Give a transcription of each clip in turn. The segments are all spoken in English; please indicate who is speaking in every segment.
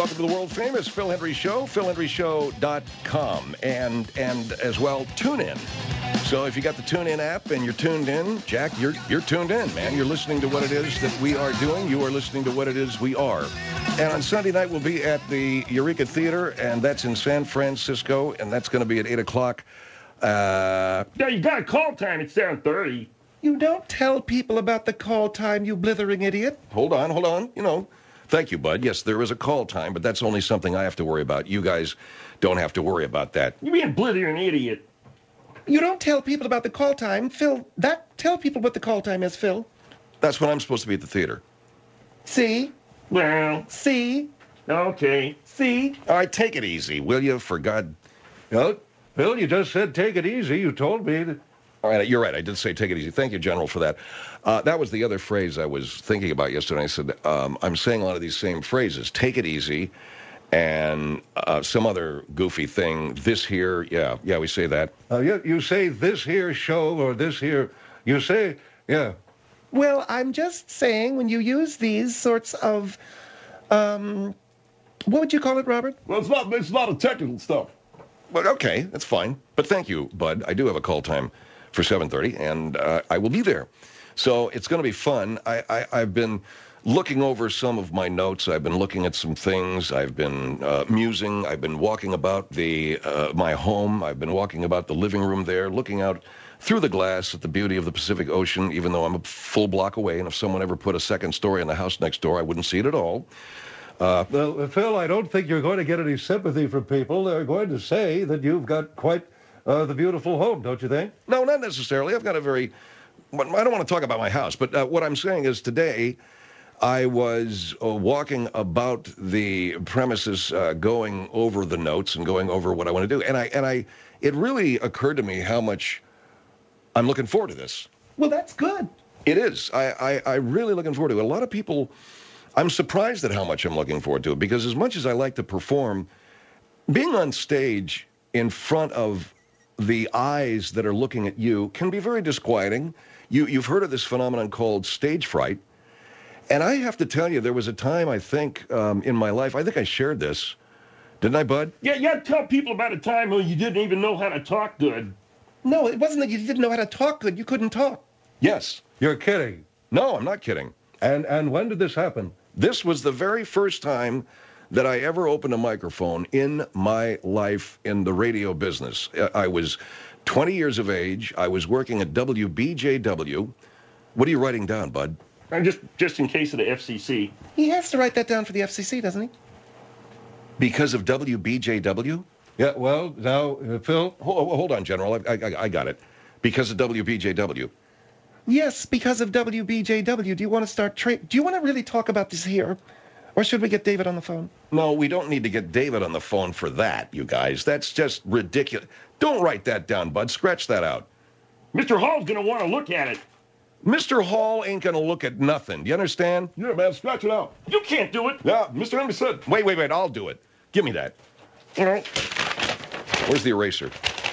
Speaker 1: welcome to the world famous Phil Hendry Show, philhendryshow.com, and as well, tune in. So if you got the TuneIn app and you're tuned in, Jack, you're tuned in, man. You're listening to what it is that we are doing. You are listening to what it is we are. And on Sunday night, we'll be at the Eureka Theater, and that's in San Francisco, and that's going to be at 8 o'clock.
Speaker 2: Yeah, you got a call time at 7:30.
Speaker 3: You don't tell people about the call time, you blithering idiot.
Speaker 1: Hold on. You know, thank you, Bud. Yes, there is a call time, but that's only something I have to worry about. You guys don't have to worry about that.
Speaker 2: You being blithering idiot.
Speaker 3: You don't tell people about the call time, Phil. Tell people what the call time is, Phil.
Speaker 1: That's when I'm supposed to be at the theater.
Speaker 3: See?
Speaker 2: Well,
Speaker 3: See?
Speaker 2: okay.
Speaker 3: See?
Speaker 1: All right, take it easy, will you, for God...
Speaker 4: Well, Phil, you just said take it easy. You told me that...
Speaker 1: All right, you're right. I did say take it easy. Thank you, General, for that. That was the other phrase I was thinking about yesterday. I said, I'm saying a lot of these same phrases. Take it easy, and some other goofy thing. This here, yeah, we say that.
Speaker 4: You say this here show or this here... You say, yeah.
Speaker 3: Well, I'm just saying when you use these sorts of, what would you call it, Robert?
Speaker 2: Well, it's not a technical stuff.
Speaker 1: But okay, that's fine. But thank you, Bud. I do have a call time for 7:30, and I will be there. So it's going to be fun. I've been looking over some of my notes. I've been looking at some things. I've been musing. I've been walking about my home. I've been walking about the living room there, looking out through the glass at the beauty of the Pacific Ocean, even though I'm a full block away, and if someone ever put a second story in the house next door, I wouldn't see it at all.
Speaker 4: Well, Phil, I don't think you're going to get any sympathy from people. They're going to say that you've got quite the beautiful home, don't you think?
Speaker 1: No, not necessarily. I've got a very... I don't want to talk about my house, but what I'm saying is today I was walking about the premises, going over the notes and going over what I want to do. And it really occurred to me how much I'm looking forward to this.
Speaker 3: Well, that's good.
Speaker 1: It is. I'm really looking forward to it. A lot of people... I'm surprised at how much I'm looking forward to it, because as much as I like to perform, being on stage in front of the eyes that are looking at you can be very disquieting. You've heard of this phenomenon called stage fright. And I have to tell you, there was a time, I think, in my life, I think I shared this. Didn't I, Bud?
Speaker 2: Yeah, you had to tell people about a time when you didn't even know how to talk good.
Speaker 3: No, it wasn't that you didn't know how to talk good. You couldn't talk.
Speaker 1: Yes.
Speaker 4: You're kidding.
Speaker 1: No, I'm not kidding.
Speaker 4: And when did this happen?
Speaker 1: This was the very first time that I ever opened a microphone in my life in the radio business. I was 20 years of age. I was working at WBJW. What are you writing down, Bud?
Speaker 2: Just in case of the FCC.
Speaker 3: He has to write that down for the FCC, doesn't he?
Speaker 1: Because of WBJW?
Speaker 4: Yeah, well, now, Phil...
Speaker 1: Hold on, General. I got it. Because of WBJW.
Speaker 3: Yes, because of WBJW. Do you want to start do you want to really talk about this here? Or should we get David on the phone?
Speaker 1: No, we don't need to get David on the phone for that, you guys. That's just ridiculous. Don't write that down, Bud. Scratch that out.
Speaker 2: Mr. Hall's going to want to look at it.
Speaker 1: Mr. Hall ain't going to look at nothing. Do you understand?
Speaker 2: Yeah, man, scratch it out. You can't do it.
Speaker 1: Yeah, Mr. Henry said. Wait. I'll do it. Give me that.
Speaker 2: All right.
Speaker 1: Where's the eraser?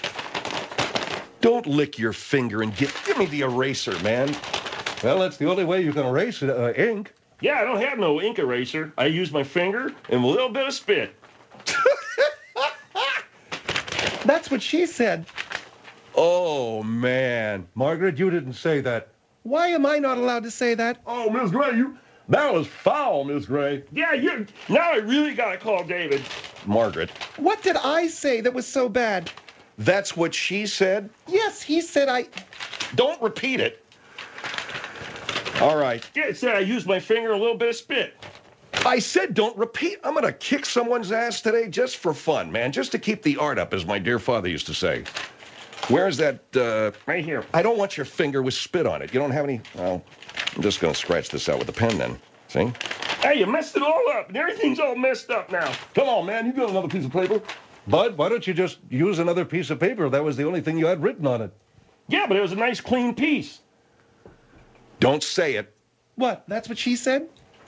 Speaker 1: Don't lick your finger and give me the eraser, man.
Speaker 4: Well, that's the only way you can erase ink.
Speaker 2: Yeah, I don't have no ink eraser. I use my finger and a little bit of spit.
Speaker 3: That's what she said.
Speaker 1: Oh, man.
Speaker 4: Margaret, you didn't say that.
Speaker 3: Why am I not allowed to say that?
Speaker 2: Oh, Miss Gray, that was foul, Miss Gray. Yeah, now I really got to call David.
Speaker 1: Margaret.
Speaker 3: What did I say that was so bad?
Speaker 1: That's what she said?
Speaker 3: Yes, he said
Speaker 1: Don't repeat it. All right.
Speaker 2: Yeah, it said I used my finger and a little bit of spit.
Speaker 1: I said don't repeat. I'm going to kick someone's ass today just for fun, man. Just to keep the art up, as my dear father used to say. Where's that,
Speaker 2: Right here.
Speaker 1: I don't want your finger with spit on it. You don't have any... Well, I'm just going to scratch this out with a pen then. See?
Speaker 2: Hey, you messed it all up, and everything's all messed up now. Come on, man. You got another piece of paper?
Speaker 4: Bud, why don't you just use another piece of paper? That was the only thing you had written on it.
Speaker 2: Yeah, but it was a nice, clean piece.
Speaker 1: Don't say it.
Speaker 3: What? That's what she said?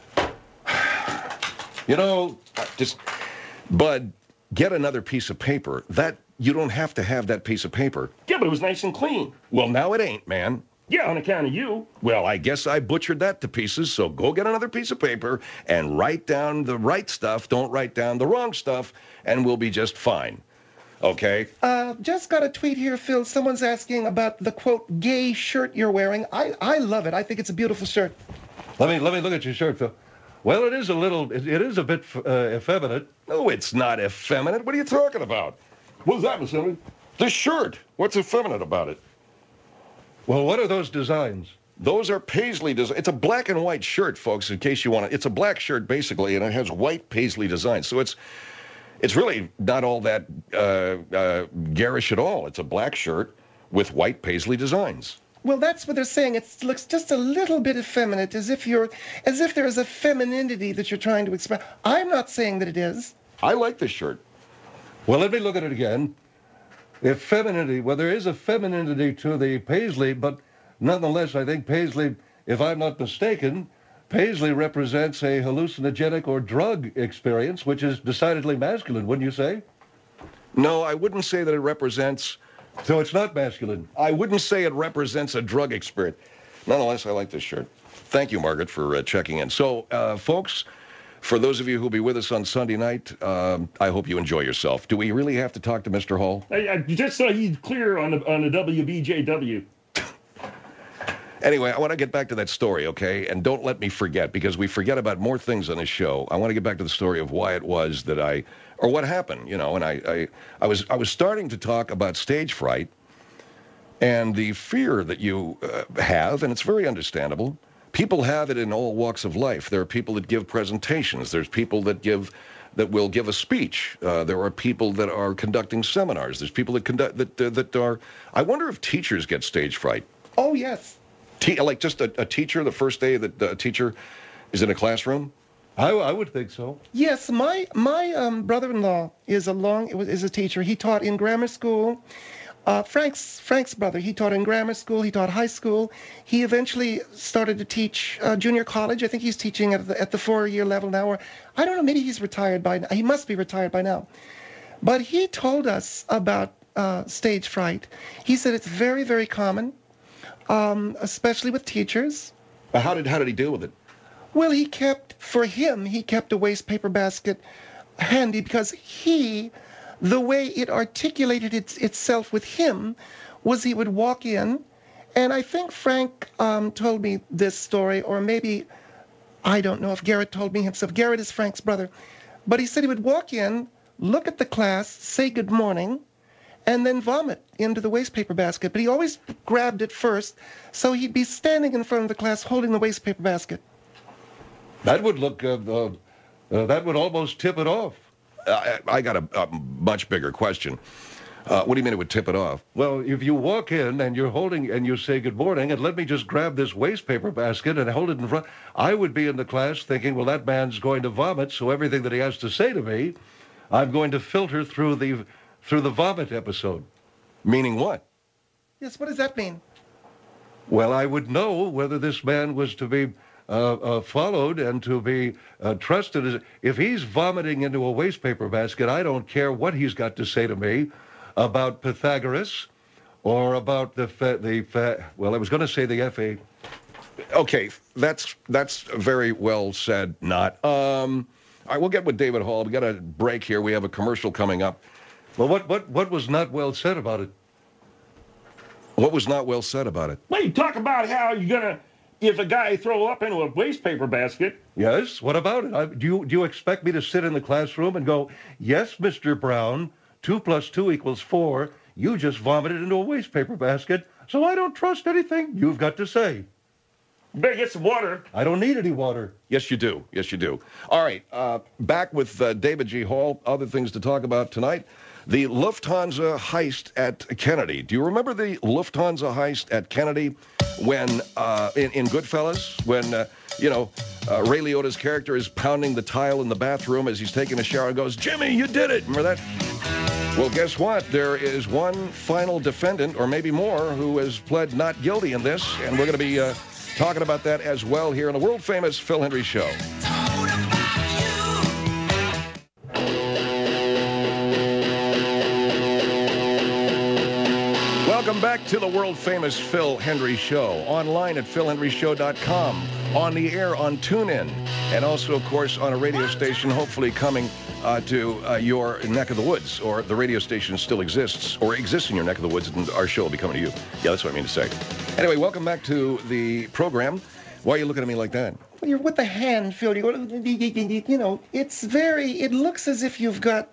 Speaker 1: You know, Bud, get another piece of paper. You don't have to have that piece of paper.
Speaker 2: Yeah, but it was nice and clean.
Speaker 1: Well, now it ain't, man.
Speaker 2: Yeah, on account of you.
Speaker 1: Well, I guess I butchered that to pieces, so go get another piece of paper and write down the right stuff. Don't write down the wrong stuff, and we'll be just fine. Okay?
Speaker 3: Just got a tweet here, Phil. Someone's asking about the, quote, gay shirt you're wearing. I love it. I think it's a beautiful shirt.
Speaker 4: Let me look at your shirt, Phil. Well, it is a bit effeminate.
Speaker 1: No, it's not effeminate. What are you talking about?
Speaker 2: What's that, Miss Emily?
Speaker 1: The shirt. What's effeminate about it?
Speaker 4: Well, what are those designs?
Speaker 1: Those are paisley designs. It's a black and white shirt, folks, in case you want it. It's a black shirt, basically, and it has white paisley designs. So it's really not all that garish at all. It's a black shirt with white paisley designs.
Speaker 3: Well, that's what they're saying. It looks just a little bit effeminate, as if there is a femininity that you're trying to express. I'm not saying that it is.
Speaker 1: I like this shirt.
Speaker 4: Well, let me look at it again. Femininity, well, there is a femininity to the paisley, but nonetheless, I think paisley, if I'm not mistaken, paisley represents a hallucinogenic or drug experience, which is decidedly masculine, wouldn't you say?
Speaker 1: No, I wouldn't say that it represents...
Speaker 4: So it's not masculine.
Speaker 1: I wouldn't say it represents a drug experience. Nonetheless, I like this shirt. Thank you, Margaret, for checking in. So, folks, for those of you who'll be with us on Sunday night, I hope you enjoy yourself. Do we really have to talk to Mr. Hall?
Speaker 2: Just so he's clear on the WBJW.
Speaker 1: Anyway, I want to get back to that story, okay? And don't let me forget, because we forget about more things on this show. I want to get back to the story of why it was that or what happened, you know. And I was starting to talk about stage fright and the fear that you have, and it's very understandable. People have it in all walks of life. There are people that give presentations. There's people that will give a speech. There are people that are conducting seminars. There's people that are. I wonder if teachers get stage fright.
Speaker 3: Oh, yes.
Speaker 1: Like just a teacher, the first day that a teacher is in a classroom?
Speaker 4: I would think so.
Speaker 3: Yes, my brother-in-law is a teacher. He taught in grammar school. Frank's brother, he taught in grammar school. He taught high school. He eventually started to teach junior college. I think he's teaching at the 4-year level now. Or I don't know, maybe he's retired by now. He must be retired by now. But he told us about stage fright. He said it's very, very common. Especially with teachers.
Speaker 1: How did he deal with it?
Speaker 3: Well, he kept a waste paper basket handy because the way it articulated itself with him was he would walk in, and I think Frank told me this story, or maybe, I don't know if Garrett told me himself. Garrett is Frank's brother. But he said he would walk in, look at the class, say good morning, and then vomit into the waste paper basket. But he always grabbed it first, so he'd be standing in front of the class holding the waste paper basket.
Speaker 4: That would look, that would almost tip it off.
Speaker 1: I got a much bigger question. What do you mean it would tip it off?
Speaker 4: Well, if you walk in and you're holding, and you say good morning, and let me just grab this waste paper basket and hold it in front, I would be in the class thinking, well, that man's going to vomit, so everything that he has to say to me, I'm going to filter through the vomit episode.
Speaker 1: Meaning what?
Speaker 3: Yes, what does that mean?
Speaker 4: Well, I would know whether this man was to be followed and to be trusted. If he's vomiting into a waste paper basket, I don't care what he's got to say to me about Pythagoras or about well, I was going to say the FA.
Speaker 1: Okay, that's very well said, not. All right, we'll get with David Hall. We got a break here. We have a commercial coming up.
Speaker 4: Well, what was not well said about it?
Speaker 1: What was not well said about it?
Speaker 2: Well, you talk about how you're gonna, if a guy throw up into a waste paper basket.
Speaker 4: Yes, what about it? Do you expect me to sit in the classroom and go, yes, Mr. Brown, 2 + 2 = 4, you just vomited into a waste paper basket, so I don't trust anything you've got to say.
Speaker 2: You better get some water.
Speaker 4: I don't need any water.
Speaker 1: Yes, you do. Yes, you do. All right, back with David G. Hall. Other things to talk about tonight. The Lufthansa heist at Kennedy. Do you remember the Lufthansa heist at Kennedy when, in Goodfellas, when, Ray Liotta's character is pounding the tile in the bathroom as he's taking a shower and goes, Jimmy, you did it. Remember that? Well, guess what? There is one final defendant, or maybe more, who has pled not guilty in this, and we're going to be talking about that as well here on the world-famous Phil Hendrie Show. Welcome back to the world-famous Phil Hendrie Show. Online at philhendrieshow.com. On the air on TuneIn. And also, of course, on a radio station hopefully coming to your neck of the woods. Or the radio station still exists, or exists in your neck of the woods, and our show will be coming to you. Yeah, that's what I mean to say. Anyway, welcome back to the program. Why are you looking at me like that?
Speaker 3: Well, you're with the hand, Phil. You know, it looks as if you've got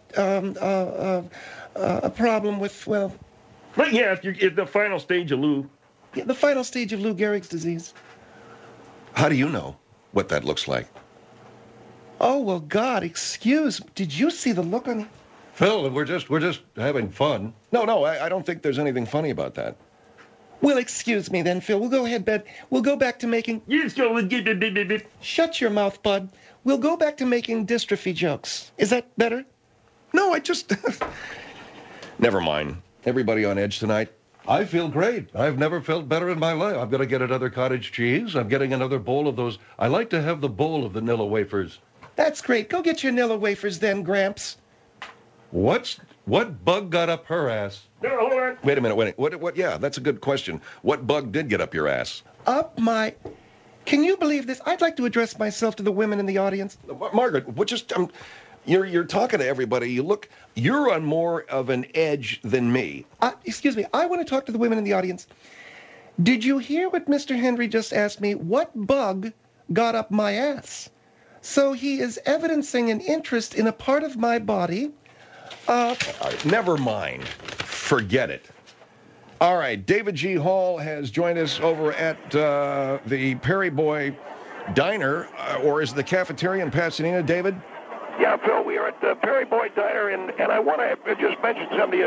Speaker 3: a problem with, well...
Speaker 2: But yeah, it's the final stage of Lou.
Speaker 3: Yeah, the final stage of Lou Gehrig's disease.
Speaker 1: How do you know what that looks like?
Speaker 3: Oh, well, God, excuse me. Did you see the look on...
Speaker 4: Phil, we're just having fun.
Speaker 1: No, I don't think there's anything funny about that.
Speaker 3: Well, excuse me then, Phil. We'll go ahead, Bud. We'll go back to making...
Speaker 2: You just go...
Speaker 3: Shut your mouth, Bud. We'll go back to making dystrophy jokes. Is that better?
Speaker 1: No, I just... Never mind. Everybody on edge tonight?
Speaker 4: I feel great. I've never felt better in my life. I'm going to get another cottage cheese. I'm getting another bowl of those. I like to have the bowl of the Nilla wafers.
Speaker 3: That's great. Go get your Nilla wafers then, Gramps.
Speaker 4: What bug got up her ass?
Speaker 2: No, hold on.
Speaker 1: Wait a minute. What? Yeah, that's a good question. What bug did get up your ass?
Speaker 3: Up my... Can you believe this? I'd like to address myself to the women in the audience.
Speaker 1: Margaret, you're talking to everybody. You're on more of an edge than me.
Speaker 3: Excuse me. I want to talk to the women in the audience. Did you hear what Mr. Hendrie just asked me? What bug got up my ass? So he is evidencing an interest in a part of my body.
Speaker 1: Never mind. Forget it. All right, David G. Hall has joined us over at the Perry Boy Diner, or is it the cafeteria in Pasadena, David?
Speaker 5: Yeah, Phil, we are at the Perry Boy Diner, and I want to just mention something.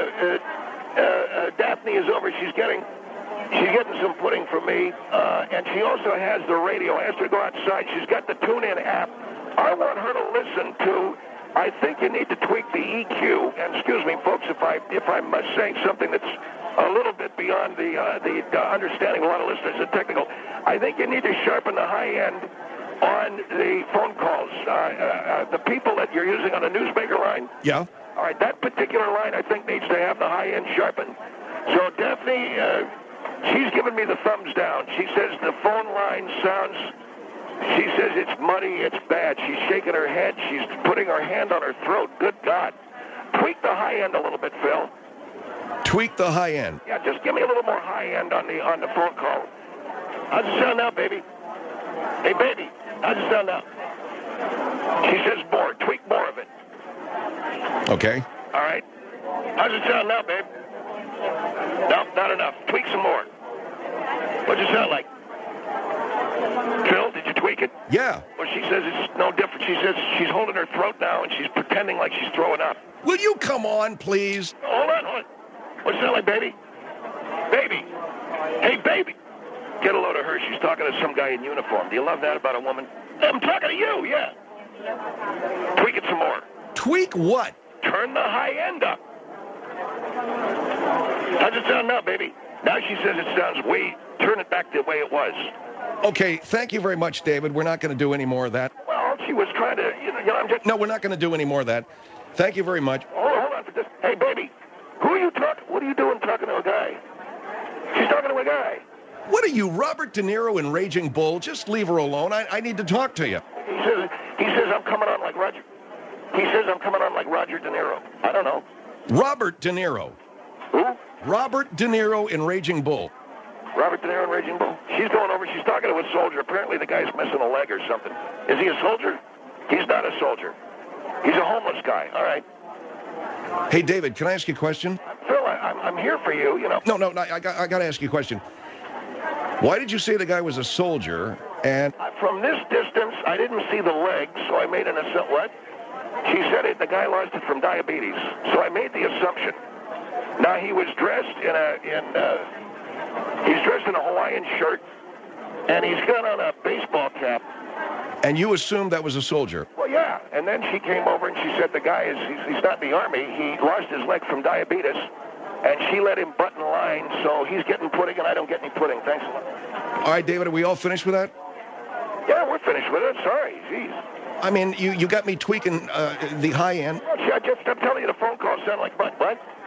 Speaker 5: Daphne is over. She's getting some pudding from me, and she also has the radio. I asked her to go outside. She's got the TuneIn app. I want her to listen to... I think you need to tweak the EQ. And excuse me, folks, if I'm saying something that's a little bit beyond the understanding of a lot of listeners are technical, I think you need to sharpen the high end on the phone calls. The people that you're using on the Newsmaker line.
Speaker 1: Yeah.
Speaker 5: All right, that particular line I think needs to have the high end sharpened. So Daphne, she's giving me the thumbs down. She says the phone line sounds... She says it's muddy, it's bad. She's shaking her head. She's putting her hand on her throat. Good God. Tweak the high end a little bit, Phil.
Speaker 1: Tweak the high end.
Speaker 5: Yeah, just give me a little more high end on the phone call. How's it sound now, baby? Hey, baby, how's it sound now? She says more. Tweak more of it.
Speaker 1: Okay.
Speaker 5: All right. How's it sound now, babe? No, not enough. Tweak some more. What's it sound like? Phil, did you tweak it?
Speaker 1: Yeah.
Speaker 5: Well, she says it's no different. She says she's holding her throat now, and she's pretending like she's throwing up.
Speaker 1: Will you come on, please?
Speaker 5: Hold on. What's that like, baby? Baby. Hey, baby. Get a load of her. She's talking to some guy in uniform. Do you love that about a woman? I'm talking to you, yeah. Tweak it some more.
Speaker 1: Tweak what?
Speaker 5: Turn the high end up. How's it sound now, baby? Now she says it sounds way... Turn it back the way it was.
Speaker 1: Okay, thank you very much, David. We're not going to do any more of that.
Speaker 5: Well, she was trying to... I'm just...
Speaker 1: No, we're not going to do any more of that. Thank you very much.
Speaker 5: Hold on for just... Hey, baby. Who are you talking... What are you doing talking to a guy? She's talking to a guy.
Speaker 1: What are you, Robert De Niro in Raging Bull? Just leave her alone. I need to talk to you.
Speaker 5: He says I'm coming on like Roger. He says I'm coming on like Roger De Niro. I don't know.
Speaker 1: Robert De Niro.
Speaker 5: Who?
Speaker 1: Robert De Niro in Raging Bull.
Speaker 5: Robert De Niro in Raging Bull? She's going over. She's talking to a soldier. Apparently the guy's missing a leg or something. Is he a soldier? He's not a soldier. He's a homeless guy. All right.
Speaker 1: Hey, David, can I ask you a question?
Speaker 5: Phil, I'm here for you, you know.
Speaker 1: No, I got to ask you a question. Why did you say the guy was a soldier and...
Speaker 5: From this distance, I didn't see the legs, so I made an assumption. What? She said the guy lost it from diabetes, so I made the assumption. Now, he was dressed he's dressed in a Hawaiian shirt, and he's got on a baseball cap.
Speaker 1: And you assumed that was a soldier?
Speaker 5: Well, yeah. And then she came over and she said the guy he's not in the Army. He lost his leg from diabetes, and she let him butt in line, so he's getting pudding and I don't get any pudding. Thanks a lot.
Speaker 1: All right, David, are we all finished with that?
Speaker 5: Yeah, we're finished with it. Sorry. Jeez.
Speaker 1: I mean, you got me tweaking the high end.
Speaker 5: I'm telling you, the phone calls sound like butt. What?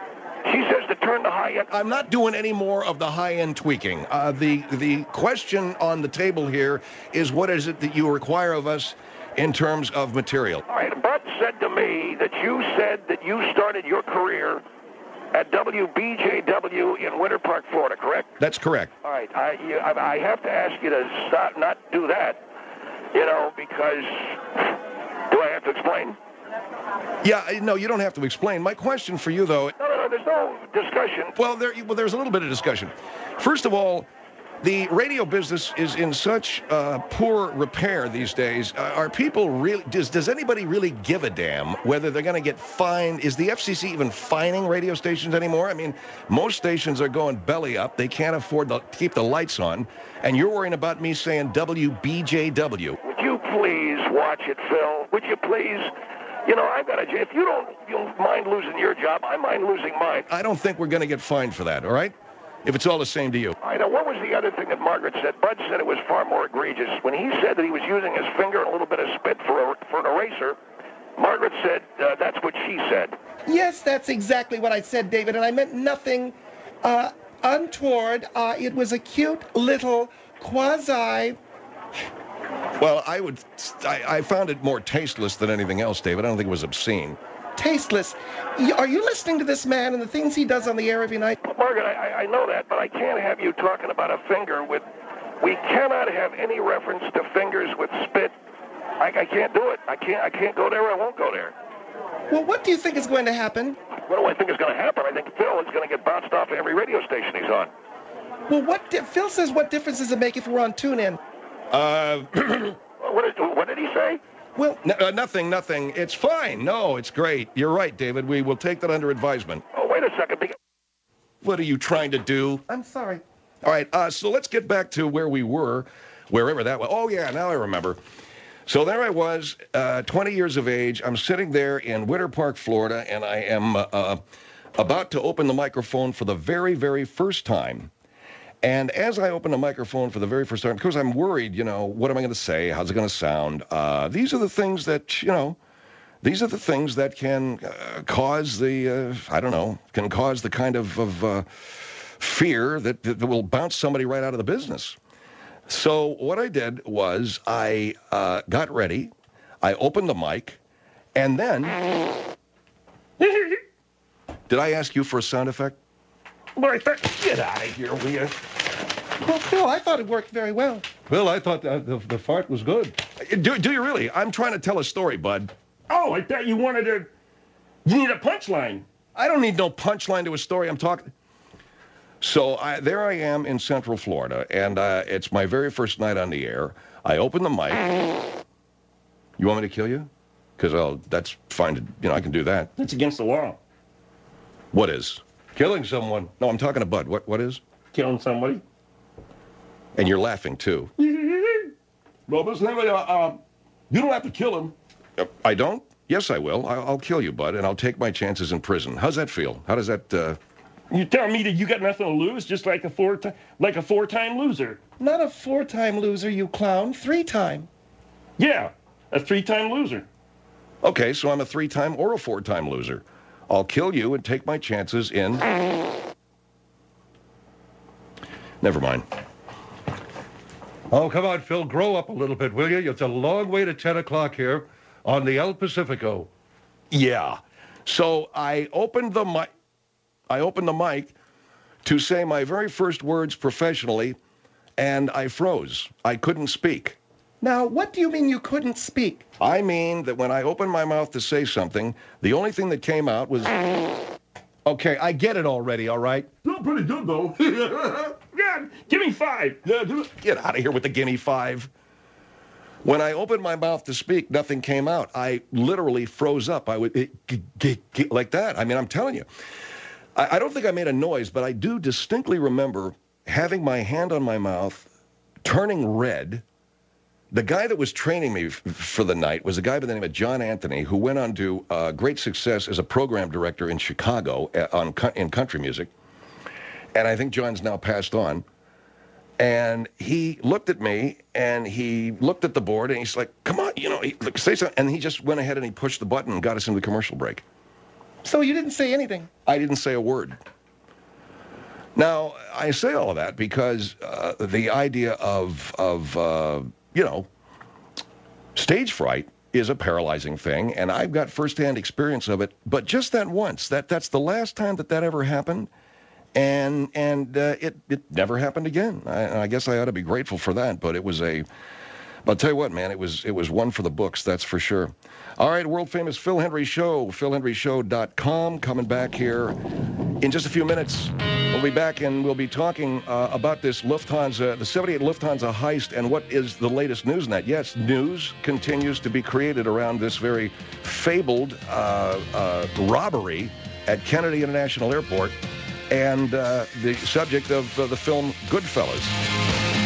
Speaker 5: She says to turn the high end.
Speaker 1: I'm not doing any more of the high-end tweaking. The question on the table here is, what is it that you require of us in terms of material?
Speaker 5: All right, Bud said to me that you said that you started your career at WBJW in Winter Park, Florida, correct?
Speaker 1: That's correct.
Speaker 5: All right, I have to ask you to stop, not do that, because do I have to explain?
Speaker 1: Yeah, no, you don't have to explain. My question for you, though...
Speaker 5: No, there's no discussion.
Speaker 1: Well, there's a little bit of discussion. First of all, the radio business is in such poor repair these days. Are people really... Does anybody really give a damn whether they're going to get fined? Is the FCC even fining radio stations anymore? I mean, most stations are going belly up. They can't afford to keep the lights on. And you're worrying about me saying WBJW.
Speaker 5: Would you please watch it, Phil? Would you please... I've got if you don't mind losing your job, I mind losing mine.
Speaker 1: I don't think we're going to get fined for that, all right? If it's all the same to you.
Speaker 5: I know. What was the other thing that Margaret said? Bud said it was far more egregious. When he said that he was using his finger and a little bit of spit for an eraser, Margaret said that's what she said.
Speaker 3: Yes, that's exactly what I said, David, and I meant nothing untoward. It was a cute little quasi...
Speaker 1: Well, I found it more tasteless than anything else, David. I don't think it was obscene.
Speaker 3: Tasteless. Are you listening to this man and the things he does on the air every night?
Speaker 5: Margaret, I know that, but I can't have you talking about a finger with... We cannot have any reference to fingers with spit. I can't do it. I can't go there. I won't go there.
Speaker 3: Well, what do you think is going to happen?
Speaker 5: What do I think is going to happen? I think Phil is going to get bounced off every radio station he's on.
Speaker 3: Well, Phil says, what difference does it make if we're on TuneIn?
Speaker 5: What did he say?
Speaker 3: Well,
Speaker 1: nothing. It's fine. No, it's great. You're right, David. We will take that under advisement.
Speaker 5: Oh, wait a second.
Speaker 1: What are you trying to do?
Speaker 3: I'm sorry.
Speaker 1: All right, so let's get back to where we were, wherever that was. Oh, yeah, now I remember. So there I was, 20 years of age. I'm sitting there in Winter Park, Florida, and I am about to open the microphone for the very, very first time. And as I open the microphone for the very first time, because I'm worried, what am I going to say? How's it going to sound? These are the things that, these are the things that can cause can cause the kind of fear that will bounce somebody right out of the business. So what I did was I got ready, I opened the mic, and then... Did I ask you for a sound effect?
Speaker 2: Get out of here, will you?
Speaker 3: Well, Phil, I thought it worked very well.
Speaker 4: Phil, I thought the fart was good.
Speaker 1: Do you really? I'm trying to tell a story, Bud.
Speaker 2: Oh, I thought you need a punchline.
Speaker 1: I don't need no punchline to a story. I'm talking... So there I am in Central Florida, and it's my very first night on the air. I open the mic. You want me to kill you? Because that's fine. I can do that.
Speaker 2: That's against the law.
Speaker 1: What is?
Speaker 4: Killing someone.
Speaker 1: No, I'm talking to Bud. What is?
Speaker 2: Killing somebody.
Speaker 1: And you're laughing, too.
Speaker 2: Well, but you don't have to kill him.
Speaker 1: I don't? Yes, I will. I'll kill you, Bud, and I'll take my chances in prison. How's that feel? How does that...
Speaker 2: You telling me that you got nothing to lose, just like a four-time loser?
Speaker 3: Not a 4-time loser, you clown. 3-time.
Speaker 2: Yeah, a 3-time loser.
Speaker 1: Okay, so I'm a 3-time or a 4-time loser. I'll kill you and take my chances in... Never mind.
Speaker 4: Oh, come on, Phil. Grow up a little bit, will you? It's a long way to 10 o'clock here on the El Pacifico.
Speaker 1: Yeah. So I opened the mic to say my very first words professionally, and I froze. I couldn't speak.
Speaker 3: Now, what do you mean you couldn't speak?
Speaker 1: I mean that when I opened my mouth to say something, the only thing that came out was... Okay, I get it already, all right?
Speaker 2: Still pretty good, though. Yeah, give me 5. Yeah, do it.
Speaker 1: Get out of here with the gimme 5. When I opened my mouth to speak, nothing came out. I literally froze up. I would... like that. I mean, I'm telling you. I don't think I made a noise, but I do distinctly remember having my hand on my mouth, turning red. The guy that was training me for the night was a guy by the name of John Anthony, who went on to great success as a program director in Chicago in country music. And I think John's now passed on. And he looked at me, and he looked at the board, and he's like, come on, say something. And he just went ahead and he pushed the button and got us into the commercial break.
Speaker 3: So you didn't say anything.
Speaker 1: I didn't say a word. Now, I say all of that because the idea of stage fright is a paralyzing thing, and I've got firsthand experience of it. But just that once, that's the last time that ever happened, and it never happened again. I guess I ought to be grateful for that. But I'll tell you what, man, it was one for the books, that's for sure. All right, world-famous Phil Hendrie Show, philhendrieshow.com, coming back here in just a few minutes. We'll be back, and we'll be talking about this Lufthansa, the 78 Lufthansa heist, and what is the latest news in that. Yes, news continues to be created around this very fabled robbery at Kennedy International Airport, and the subject of the film Goodfellas.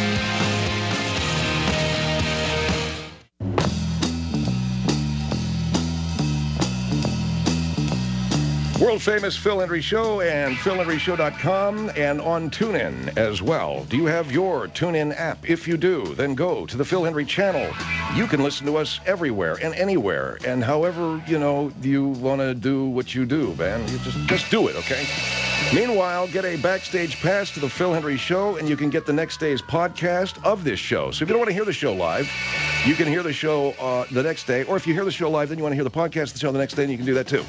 Speaker 1: World-famous Phil Hendrie Show and philhendrieshow.com and on TuneIn as well. Do you have your TuneIn app? If you do, then go to the Phil Hendrie channel. You can listen to us everywhere and anywhere, and however, you want to do what you do, man. You just do it, okay? Meanwhile, get a backstage pass to the Phil Hendrie Show, and you can get the next day's podcast of this show. So if you don't want to hear the show live, you can hear the show the next day, or if you hear the show live, then you want to hear the podcast of the show the next day, and you can do that too.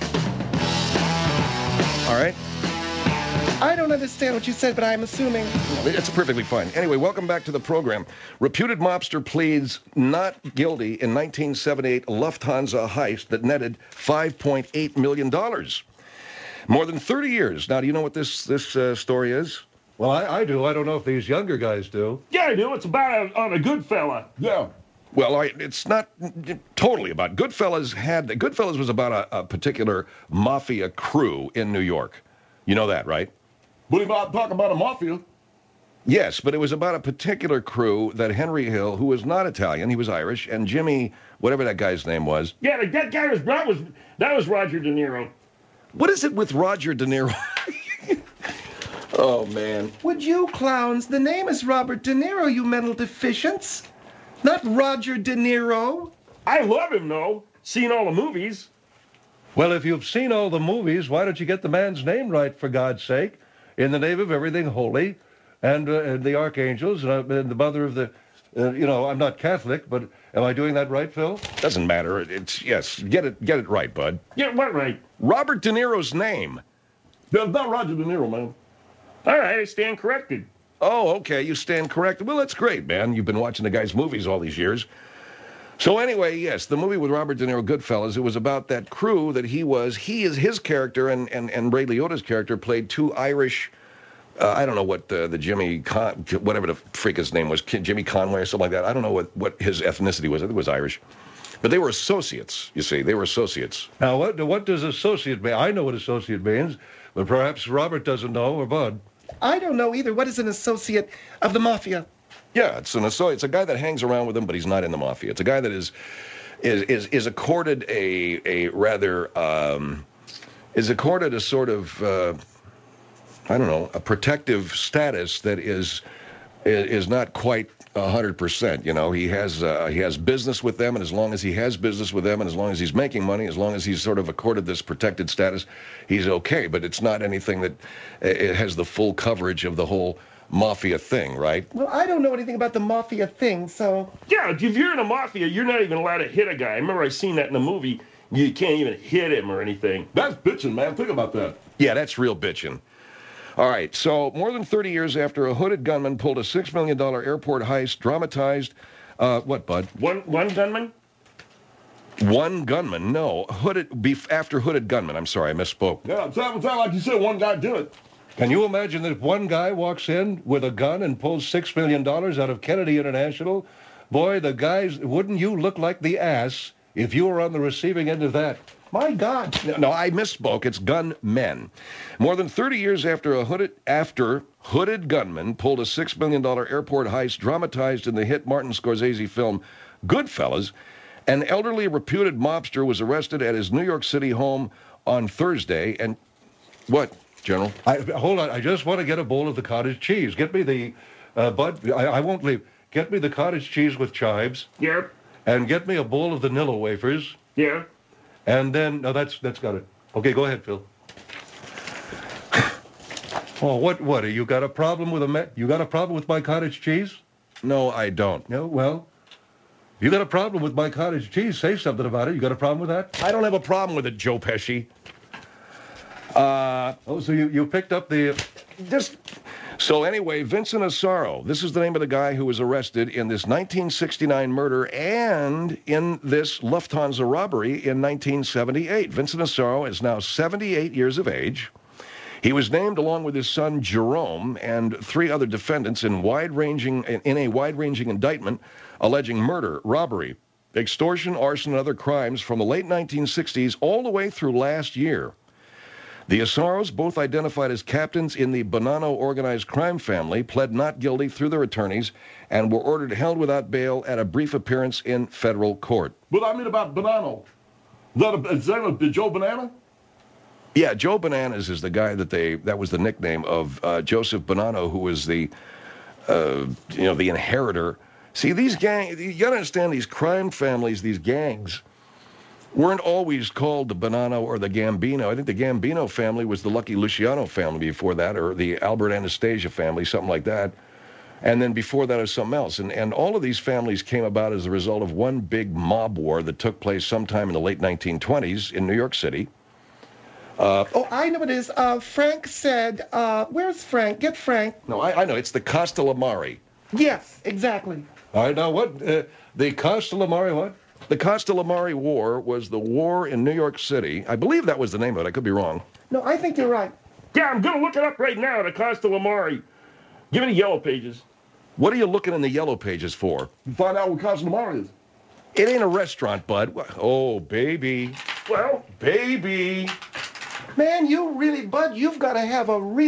Speaker 1: All right?
Speaker 3: I don't understand what you said, but I'm assuming.
Speaker 1: It's perfectly fine. Anyway, welcome back to the program. Reputed mobster pleads not guilty in 1978 Lufthansa heist that netted $5.8 million. More than 30 years. Now, do you know what this story is?
Speaker 4: Well, I do. I don't know if these younger guys do.
Speaker 2: Yeah, I do. It's about a good fella. Yeah.
Speaker 1: Well, it's not totally about Goodfellas. Goodfellas was about a particular mafia crew in New York. You know that, right?
Speaker 2: What about talking about a mafia?
Speaker 1: Yes, but it was about a particular crew that Henry Hill, who was not Italian, he was Irish, and Jimmy, whatever that guy's name was.
Speaker 2: Yeah, that guy was Roger De Niro.
Speaker 1: What is it with Roger De Niro? Oh, man.
Speaker 3: Would you clowns? The name is Robert De Niro, you mental deficients. Not Roger De Niro.
Speaker 2: I love him, though. Seen all the movies.
Speaker 4: Well, if you've seen all the movies, why don't you get the man's name right, for God's sake? In the name of everything holy, and the archangels, and the mother of the... I'm not Catholic, but am I doing that right, Phil?
Speaker 1: Doesn't matter. Yes, get it right, bud.
Speaker 2: Get what right?
Speaker 1: Robert De Niro's name.
Speaker 2: That's not Roger De Niro, man. All right, I stand corrected.
Speaker 1: Oh, okay, you stand corrected. Well, that's great, man. You've been watching the guy's movies all these years. So anyway, yes, the movie with Robert De Niro, Goodfellas, it was about that crew that his character and Ray Liotta's character played two Irish, I don't know what the Jimmy, whatever the freak his name was, Jimmy Conway or something like that. I don't know what his ethnicity was. I think it was Irish. But they were associates, you see. They were associates.
Speaker 4: Now, what does associate mean? I know what associate means, but perhaps Robert doesn't know, or Bud.
Speaker 3: I don't know either. What is an associate of the mafia?
Speaker 1: Yeah, it's an associate. It's a guy that hangs around with them, but he's not in the mafia. It's a guy that is accorded a rather is accorded a sort of I don't know, a protective status that is not quite 100%. You know, he has business with them, and as long as he has business with them, and as long as he's making money, as long as he's sort of accorded this protected status, he's okay. But it's not anything that it has the full coverage of the whole mafia thing, right?
Speaker 3: Well, I don't know anything about the mafia thing, so...
Speaker 2: Yeah, if you're in a mafia, you're not even allowed to hit a guy. I remember I seen that in the movie. You can't even hit him or anything.
Speaker 6: That's bitching, man. Think about that.
Speaker 1: Yeah, that's real bitching. All right, so more than 30 years after a hooded gunman pulled a $6 million airport heist, dramatized... what, Bud?
Speaker 2: One gunman?
Speaker 1: One gunman, no. After hooded gunman. I'm sorry, I misspoke.
Speaker 6: Yeah, sound like you said one guy did it.
Speaker 4: Can you imagine that if one guy walks in with a gun and pulls $6 million out of Kennedy International? Boy, the guys, wouldn't you look like the ass if you were on the receiving end of that?
Speaker 3: My God.
Speaker 1: No, I misspoke. It's gunmen. More than 30 years after hooded gunman pulled a $6 million airport heist dramatized in the hit Martin Scorsese film Goodfellas, an elderly reputed mobster was arrested at his New York City home on Thursday. And what, General?
Speaker 4: Hold on. I just want to get a bowl of the cottage cheese. Get me the, Bud, I won't leave. Get me the cottage cheese with chives.
Speaker 2: Yeah.
Speaker 4: And get me a bowl of the Nilla wafers.
Speaker 2: Yeah.
Speaker 4: And then, no, that's got it. Okay, go ahead, Phil. Oh, what? You got a problem with you got a problem with my cottage cheese?
Speaker 1: No, I don't.
Speaker 4: No, well, if you got a problem with my cottage cheese, say something about it. You got a problem with that?
Speaker 1: I don't have a problem with it, Joe Pesci.
Speaker 4: So you picked up the...
Speaker 1: So anyway, Vincent Asaro, this is the name of the guy who was arrested in this 1969 murder and in this Lufthansa robbery in 1978. Vincent Asaro is now 78 years of age. He was named along with his son Jerome and 3 other defendants in a wide-ranging indictment alleging murder, robbery, extortion, arson, and other crimes from the late 1960s all the way through last year. The Asaros, both identified as captains in the Bonanno organized crime family, pled not guilty through their attorneys and were ordered held without bail at a brief appearance in federal court.
Speaker 6: But I mean about Bonanno. Is that Joe Banana?
Speaker 1: Yeah, Joe Bananas is the guy that was the nickname of Joseph Bonanno, who was the inheritor. See, these gangs, you gotta understand, these crime families, these gangs, weren't always called the Bonanno or the Gambino. I think the Gambino family was the Lucky Luciano family before that, or the Albert Anastasia family, something like that. And then before that, it was something else. And all of these families came about as a result of one big mob war that took place sometime in the late 1920s in New York City.
Speaker 3: I know what it is. Frank said, where's Frank? Get Frank.
Speaker 1: No, I know. It's the Castellamari.
Speaker 3: Yes, exactly.
Speaker 4: All right, now what? The Castellamari what?
Speaker 1: The Castellamari War was the war in New York City. I believe that was the name of it. I could be wrong.
Speaker 3: No, I think you're right.
Speaker 2: Yeah, I'm going to look it up right now, the Castellamari. Give me the yellow pages.
Speaker 1: What are you looking in the yellow pages for?
Speaker 6: Find out what Castellamari is.
Speaker 1: It ain't a restaurant, bud. Oh, baby.
Speaker 2: Well,
Speaker 1: Baby.
Speaker 3: Man, Bud, you've got to have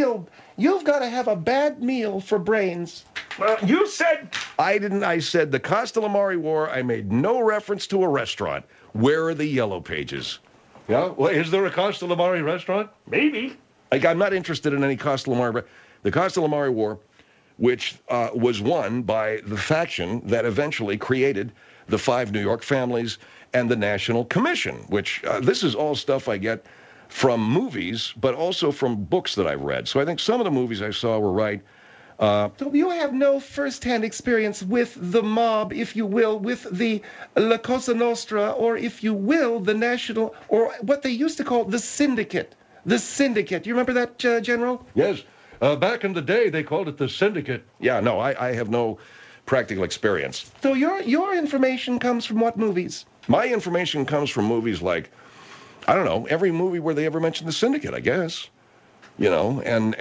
Speaker 3: a bad meal for brains.
Speaker 2: well, you said...
Speaker 1: I didn't. I said the Castellamari War. I made no reference to a restaurant. Where are the yellow pages?
Speaker 4: Yeah? Well, is there a Castellamari restaurant?
Speaker 2: Maybe.
Speaker 1: I'm not interested in any Castellamari. The Castellamari War, which was won by the faction that eventually created the 5 New York families and the National Commission, which this is all stuff I get from movies, but also from books that I've read. So I think some of the movies I saw were right.
Speaker 3: So you have no first-hand experience with the mob, if you will, with the La Cosa Nostra, or if you will, the National, or what they used to call the Syndicate. The Syndicate. You remember that, General?
Speaker 4: Yes. Back in the day, they called it the Syndicate.
Speaker 1: Yeah, no, I have no practical experience.
Speaker 3: So your information comes from what movies?
Speaker 1: My information comes from movies like, I don't know, every movie where they ever mention the Syndicate, I guess. You know,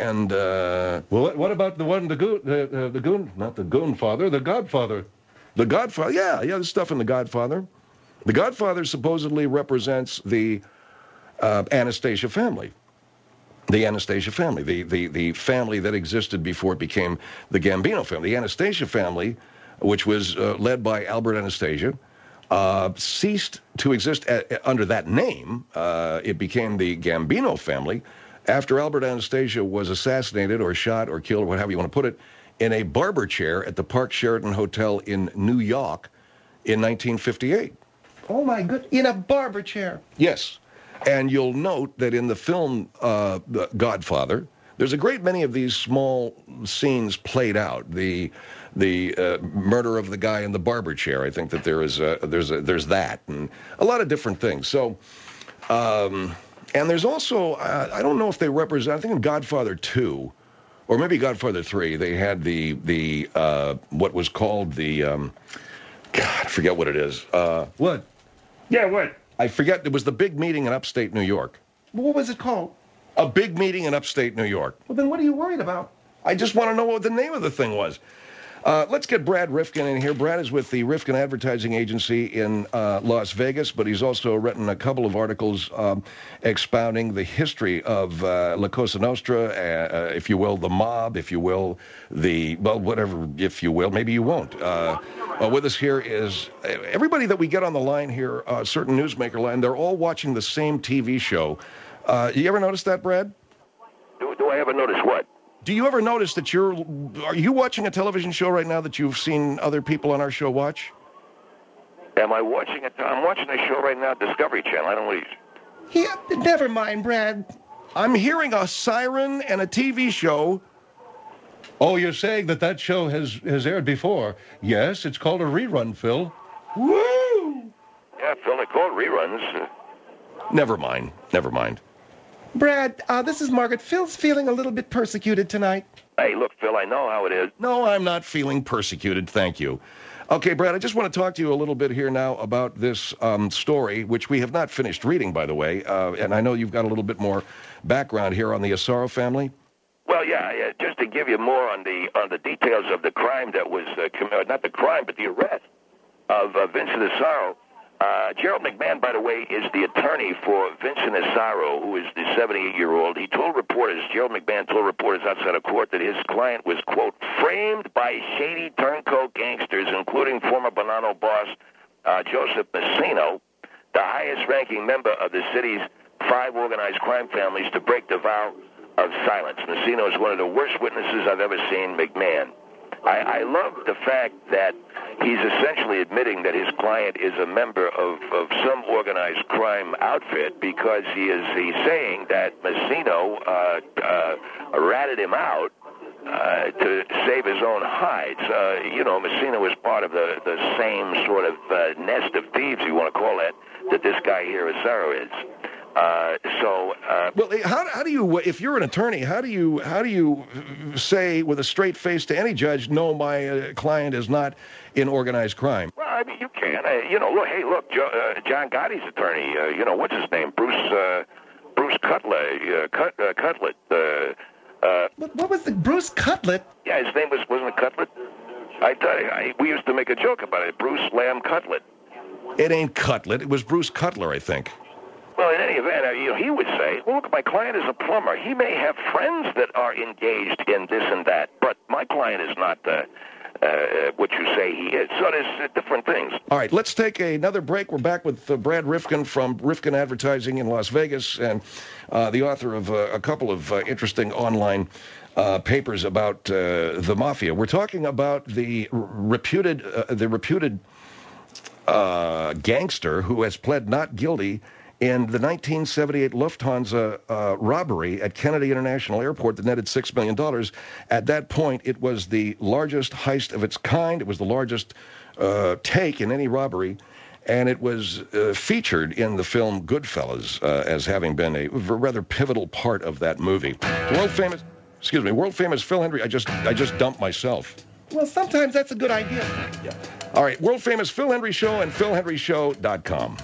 Speaker 4: Well, what about the one, the Godfather?
Speaker 1: The Godfather, yeah, there's stuff in The Godfather. The Godfather supposedly represents the Anastasia family. The Anastasia family, the family that existed before it became the Gambino family. The Anastasia family, which was led by Albert Anastasia, ceased to exist under that name. It became the Gambino family after Albert Anastasia was assassinated or shot or killed, or whatever you want to put it, in a barber chair at the Park Sheraton Hotel in New York in 1958.
Speaker 3: Oh, my good. In a barber chair.
Speaker 1: Yes. And you'll note that in the film The Godfather, there's a great many of these small scenes played out. The murder of the guy in the barber chair. I think that there's that, and a lot of different things. So, and there's also I don't know if they represent. I think in Godfather 2, or maybe Godfather 3, they had the what was called the God, I forget what it is.
Speaker 4: What?
Speaker 2: Yeah, what?
Speaker 1: I forget. It was the big meeting in upstate New York.
Speaker 3: What was it called?
Speaker 1: A big meeting in upstate New York.
Speaker 3: Well, then what are you worried about?
Speaker 1: I just want to know what the name of the thing was. Let's get Brad Rifkin in here. Brad is with the Rifkin Advertising Agency in Las Vegas, but he's also written a couple of articles expounding the history of La Cosa Nostra, if you will, the mob, if you will, whatever, if you will. Maybe you won't. With us here is everybody that we get on the line here, certain newsmaker line, they're all watching the same TV show. You ever notice that, Brad?
Speaker 5: Do I ever notice what?
Speaker 1: Do you ever notice that are you watching a television show right now that you've seen other people on our show watch?
Speaker 5: Am I watching it? I'm watching a show right now, Discovery Channel. I don't know what
Speaker 3: Never mind, Brad.
Speaker 1: I'm hearing a siren and a TV show.
Speaker 4: Oh, you're saying that show has aired before? Yes, it's called a rerun, Phil.
Speaker 1: Woo!
Speaker 5: Yeah, Phil, they call it reruns.
Speaker 1: Never mind.
Speaker 3: Brad, this is Margaret. Phil's feeling a little bit persecuted tonight.
Speaker 5: Hey, look, Phil, I know how it is.
Speaker 1: No, I'm not feeling persecuted, thank you. Okay, Brad, I just want to talk to you a little bit here now about this story, which we have not finished reading, by the way, and I know you've got a little bit more background here on the Asaro family.
Speaker 5: Well, yeah, just to give you more on the details of the crime that was committed, not the crime, but the arrest of Vincent Asaro. Gerald McMahon, by the way, is the attorney for Vincent Asaro, who is the 78-year-old. Gerald McMahon told reporters outside of court that his client was, quote, framed by shady turncoat gangsters, including former Bonanno boss Joseph Messino, the highest-ranking member of the city's 5 organized crime families, to break the vow of silence. Messino is one of the worst witnesses I've ever seen, McMahon. I love the fact that he's essentially admitting that his client is a member of some organized crime outfit, because he's saying that Messino ratted him out to save his own hides. Messina was part of the same sort of nest of thieves, you want to call it, that this guy here, Asaro, is.
Speaker 1: Well, how do you, if you're an attorney, how do you say with a straight face to any judge, no, my client is not in organized crime?
Speaker 5: Well, I mean, you can. Look, John Gotti's attorney, what's his name? Bruce Cutlet. Cutlet.
Speaker 3: What was the Bruce Cutlet?
Speaker 5: Yeah, his name wasn't it Cutlet? We used to make a joke about it. Bruce Lamb Cutlet.
Speaker 1: It ain't Cutlet. It was Bruce Cutler, I think.
Speaker 5: Well, in any event, he would say, well, look, my client is a plumber. He may have friends that are engaged in this and that, but my client is not what you say he is. So there's different things.
Speaker 1: All right, let's take another break. We're back with Brad Rifkin from Rifkin Advertising in Las Vegas, and the author of a couple of interesting online papers about the mafia. We're talking about the reputed gangster who has pled not guilty in the 1978 Lufthansa robbery at Kennedy International Airport that netted $6 million. At that point, it was the largest heist of its kind. It was the largest take in any robbery, and it was featured in the film Goodfellas as having been a rather pivotal part of that movie. World famous Phil Hendrie. I just dumped myself.
Speaker 3: Well, sometimes that's a good idea.
Speaker 1: Yeah. All right, world famous Phil Hendrie Show and PhilHendrieShow.com.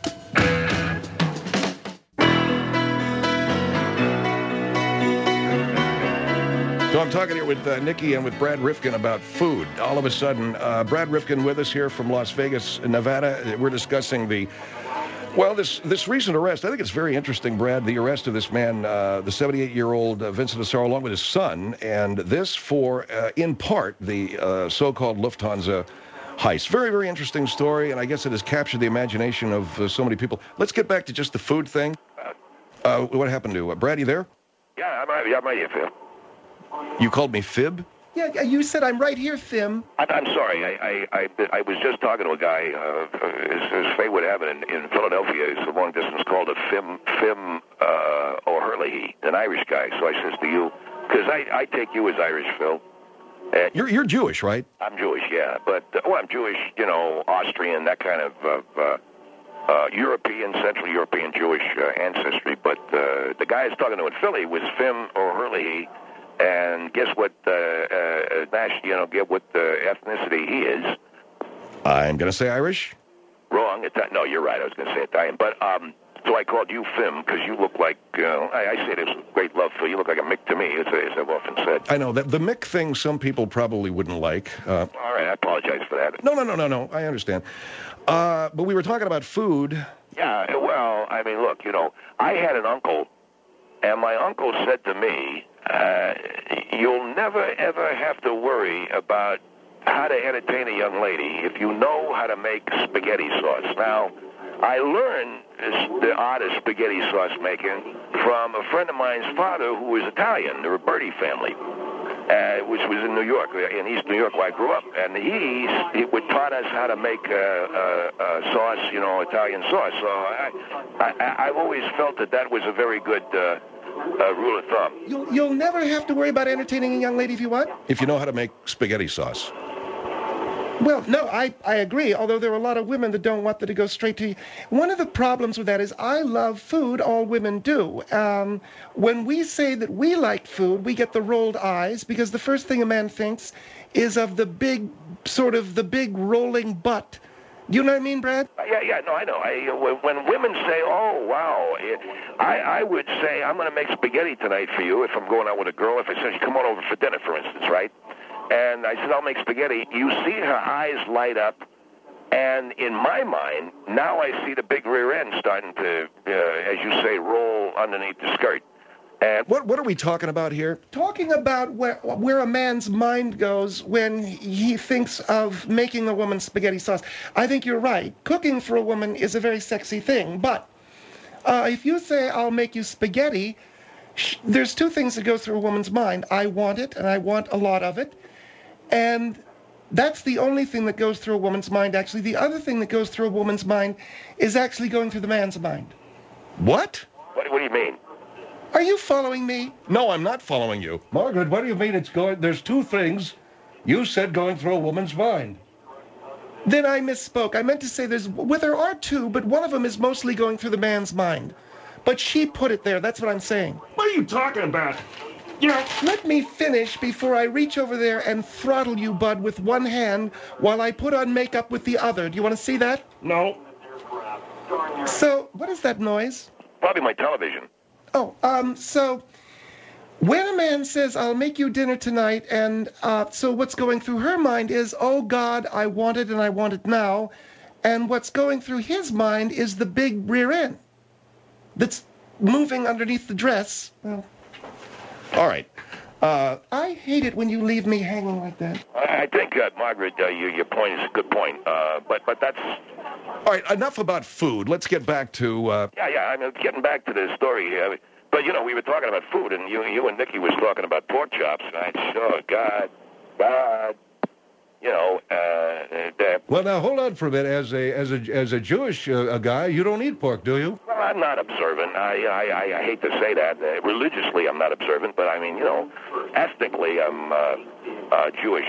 Speaker 1: So I'm talking here with Nikki and with Brad Rifkin about food. All of a sudden, Brad Rifkin with us here from Las Vegas, Nevada. We're discussing this recent arrest. I think it's very interesting, Brad, the arrest of this man, the 78-year-old Vincent Asaro, along with his son, and this for, in part, the so-called Lufthansa heist. Very, very interesting story, and I guess it has captured the imagination of so many people. Let's get back to just the food thing. What happened to Brad? You there?
Speaker 5: Yeah, I'm right here, Phil.
Speaker 1: You called me Fib?
Speaker 3: Yeah, you said I'm right here, Thim.
Speaker 5: I'm sorry. I was just talking to a guy, as fate would have it, in Philadelphia. It's a long distance called a Fim O'Hurley, an Irish guy. So I says to you, because I take you as Irish, Phil.
Speaker 1: You're Jewish, right?
Speaker 5: I'm Jewish, yeah. But, I'm Jewish, Austrian, that kind of European, Central European Jewish ancestry. But the guy I was talking to in Philly was Fim O'Hurley. And guess what? Get what ethnicity he is.
Speaker 1: I'm going to say Irish.
Speaker 5: Wrong. No, you're right. I was going to say Italian. But so I called you Fim because you look like. I say this with great love for you. Look like a Mick to me, as I've often said.
Speaker 1: I know that the Mick thing. Some people probably wouldn't like.
Speaker 5: All right, I apologize for that.
Speaker 1: No. I understand. But we were talking about food.
Speaker 5: Yeah. Well, I mean, look. I had an uncle, and my uncle said to me, you'll never, ever have to worry about how to entertain a young lady if you know how to make spaghetti sauce. Now, I learned the art of spaghetti sauce making from a friend of mine's father who was Italian, the Roberti family. which was in New York, in East New York, where I grew up. And he taught us how to make sauce, Italian sauce. So I've always felt that was a very good rule of thumb.
Speaker 3: You'll never have to worry about entertaining a young lady if you want.
Speaker 1: If you know how to make spaghetti sauce.
Speaker 3: Well, no, I agree, although there are a lot of women that don't want that to go straight to you. One of the problems with that is I love food, all women do. When we say that we like food, we get the rolled eyes, because the first thing a man thinks is of the big rolling butt. Do you know what I mean, Brad?
Speaker 5: Yeah, no, I know. When women say, oh, wow, I would say, I'm going to make spaghetti tonight for you if I'm going out with a girl. If I said, come on over for dinner, for instance, right? And I said, I'll make spaghetti. You see her eyes light up, and in my mind, now I see the big rear end starting to, as you say, roll underneath the skirt. And
Speaker 1: What are we talking about here?
Speaker 3: Talking about where a man's mind goes when he thinks of making a woman spaghetti sauce. I think you're right. Cooking for a woman is a very sexy thing, but if you say, I'll make you spaghetti, there's two things that go through a woman's mind. I want it, and I want a lot of it. And that's the only thing that goes through a woman's mind, actually. The other thing that goes through a woman's mind is actually going through the man's mind.
Speaker 1: What?
Speaker 5: What do you mean?
Speaker 3: Are you following me?
Speaker 1: No, I'm not following you.
Speaker 4: Margaret, what do you mean it's going? There's two things you said going through a woman's mind.
Speaker 3: Then I misspoke. I meant to say there are two, but one of them is mostly going through the man's mind. But she put it there. That's what I'm saying.
Speaker 2: What are you talking about?
Speaker 3: Let me finish before I reach over there and throttle you, Bud, with one hand while I put on makeup with the other. Do you want to see that?
Speaker 2: No.
Speaker 3: So, what is that noise?
Speaker 5: Probably my television.
Speaker 3: So when a man says, I'll make you dinner tonight, and so what's going through her mind is, oh, God, I want it and I want it now. And what's going through his mind is the big rear end that's moving underneath the dress. Well,
Speaker 1: All right.
Speaker 3: I hate it when you leave me hanging like that.
Speaker 5: I think, Margaret, your point is a good point. But that's...
Speaker 1: All right, enough about food. Let's get back to...
Speaker 5: Yeah, I mean, getting back to the story here. But, we were talking about food, and you and Nikki was talking about pork chops. And oh, God.
Speaker 4: Well, now hold on for a minute. As a Jewish guy, you don't eat pork, do you?
Speaker 5: Well, I'm not observant. I hate to say that. Religiously, I'm not observant, but I mean, ethnically, I'm Jewish.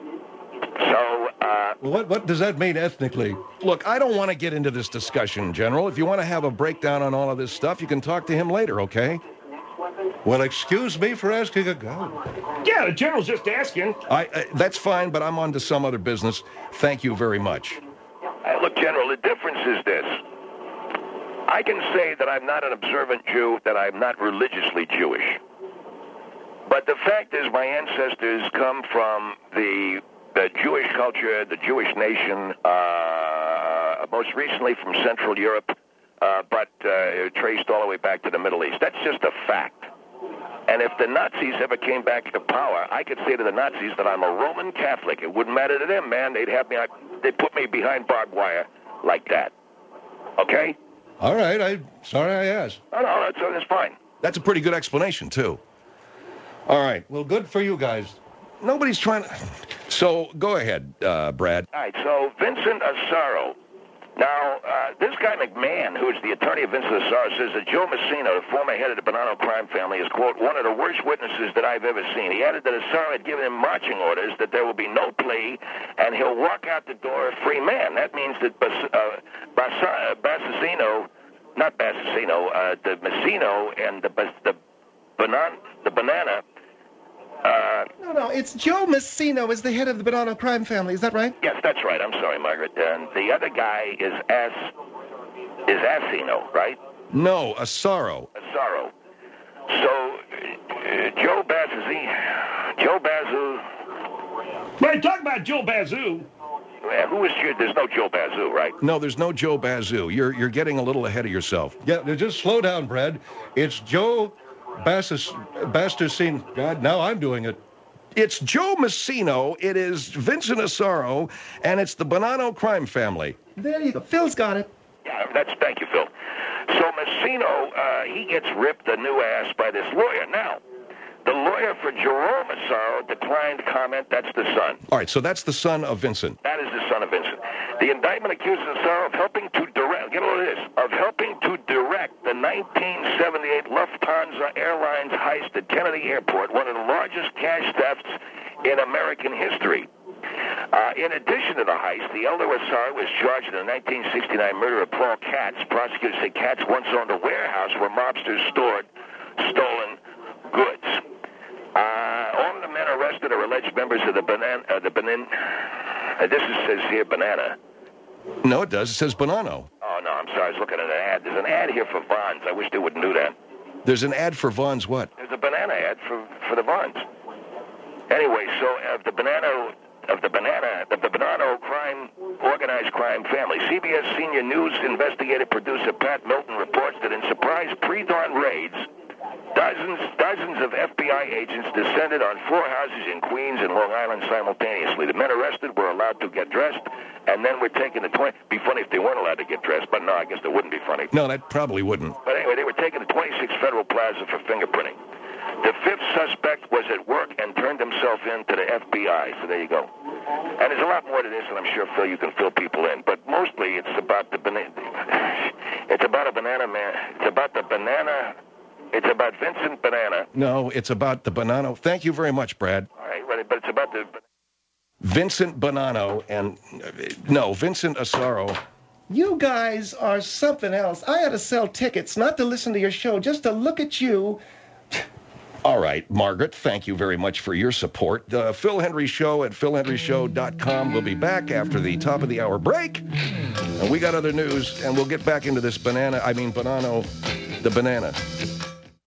Speaker 4: What does that mean ethnically?
Speaker 1: Look, I don't want to get into this discussion, General. If you want to have a breakdown on all of this stuff, you can talk to him later, okay?
Speaker 4: Well, excuse me for asking a guy.
Speaker 2: Yeah, the general's just asking.
Speaker 1: That's fine, but I'm on to some other business. Thank you very much.
Speaker 5: Look, General, the difference is this. I can say that I'm not an observant Jew, that I'm not religiously Jewish. But the fact is my ancestors come from the Jewish culture, the Jewish nation, most recently from Central Europe, but traced all the way back to the Middle East. That's just a fact. And if the Nazis ever came back to power, I could say to the Nazis that I'm a Roman Catholic. It wouldn't matter to them, man. They'd put me behind barbed wire like that. Okay?
Speaker 4: All right, I'm sorry I asked.
Speaker 5: No, that's fine.
Speaker 1: That's a pretty good explanation, too. All right.
Speaker 4: Well, good for you guys.
Speaker 1: Nobody's trying to... So, go ahead, Brad.
Speaker 5: All right, so Vincent Asaro. Now, this guy McMahon, who's the attorney of Vincent Asaro, says that Joe Messina, the former head of the Bonanno crime family, is, quote, one of the worst witnesses that I've ever seen. He added that Asaro had given him marching orders that there will be no plea, and he'll walk out the door a free man. That means that Bassasino, the Messino and the Banana...
Speaker 3: No, it's Joe Messino is the head of the Bonanno crime family. Is that right?
Speaker 5: Yes, that's right. I'm sorry, Margaret. And the other guy is Asino, right?
Speaker 1: No, Asaro.
Speaker 5: Asaro. So, Joe Bazoo.
Speaker 2: Right, talk about Joe Bazoo.
Speaker 5: Who is Joe? There's no Joe Bazoo, right?
Speaker 1: No, there's no Joe Bazoo. You're getting a little ahead of yourself.
Speaker 4: Yeah, just slow down, Brad. It's Joe Bastasino. God, now I'm doing it.
Speaker 1: It's Joe Messino, it is Vincent Asaro, and it's the Bonanno crime family.
Speaker 3: There you go. Phil's got it.
Speaker 5: Yeah, thank you, Phil. So Messino, he gets ripped a new ass by this lawyer. Now, The lawyer for Jerome Asaro declined comment. That's the son.
Speaker 1: All right, so that's the son of Vincent.
Speaker 5: That is the son of Vincent. The indictment accuses Asaro of helping to direct, get a load of this, of helping to direct the 1978 Lufthansa Airlines heist at Kennedy Airport, one of the largest cash thefts in American history. In addition to the heist, the elder Asaro was charged in the 1969 murder of Paul Katz. Prosecutors say Katz once owned a warehouse where mobsters stored stolen goods. All of the men arrested are alleged members of the Benin. This says here Banana.
Speaker 1: No, it does. It says Bonanno.
Speaker 5: Oh, no, I'm sorry. I was looking at an ad. There's an ad here for Vons. I wish they wouldn't do that.
Speaker 1: There's an ad for Vons what?
Speaker 5: There's a banana ad for the Vons. Anyway, so of the Bonanno crime, organized crime family, CBS senior news investigative producer Pat Milton reports that in surprise pre-dawn raids, dozens of FBI agents descended on 4 houses in Queens and Long Island simultaneously. The men arrested were allowed to get dressed, and then were taken to 20. Be funny if they weren't allowed to get dressed, but no, I guess that wouldn't be funny.
Speaker 1: No, that probably wouldn't.
Speaker 5: But anyway, they were taken to 26 Federal Plaza for fingerprinting. The 5th suspect was at work and turned himself in to the FBI. So there you go. And there's a lot more to this, and I'm sure, Phil, you can fill people in. But mostly it's about the banana. It's about a banana man. It's about the banana. It's about Vincent Banana.
Speaker 1: No, it's about the Bonanno. Thank you very much, Brad.
Speaker 5: All right, but it's about the
Speaker 1: Vincent Bonanno and no, Vincent Asaro.
Speaker 3: You guys are something else. I had to sell tickets, not to listen to your show, just to look at you.
Speaker 1: All right, Margaret, thank you very much for your support. The Phil Hendry Show at philhendryshow.com. We'll be back after the top of the hour break. And we got other news, and we'll get back into this Bonanno, the banana.